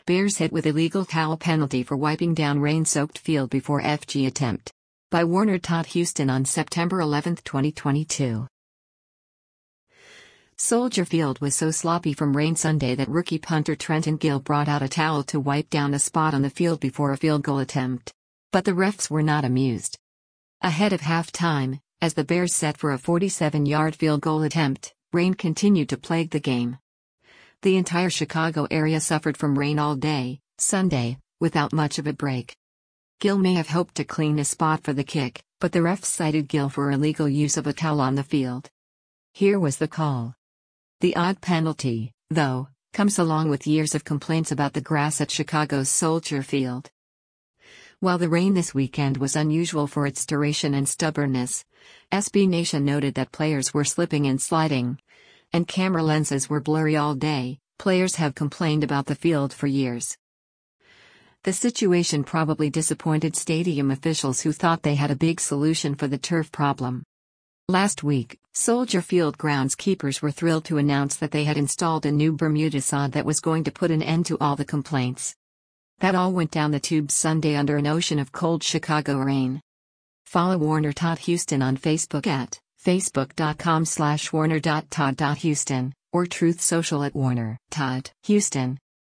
Bears hit with illegal towel penalty for wiping down rain-soaked field before FG attempt. By Warner Todd Houston on September 11, 2022. Soldier Field was so sloppy from rain Sunday that rookie punter Trenton Gill brought out a towel to wipe down a spot on the field before a field goal attempt. But the refs were not amused. Ahead of halftime, as the Bears set for a 47-yard field goal attempt, rain continued to plague the game. The entire Chicago area suffered from rain all day, Sunday, without much of a break. Gill may have hoped to clean a spot for the kick, but the refs cited Gill for illegal use of a towel on the field. Here was the call. The odd penalty, though, comes along with years of complaints about the grass at Chicago's Soldier Field. While the rain this weekend was unusual for its duration and stubbornness, SB Nation noted that players were slipping and sliding, and camera lenses were blurry all day. Players have complained about the field for years. The situation probably disappointed stadium officials who thought they had a big solution for the turf problem. Last week, Soldier Field groundskeepers were thrilled to announce that they had installed a new Bermuda sod that was going to put an end to all the complaints. That all went down the tubes Sunday under an ocean of cold Chicago rain. Follow Warner Todd Houston on Facebook at facebook.com/warner.todd.houston or Truth Social at Warner Todd Houston.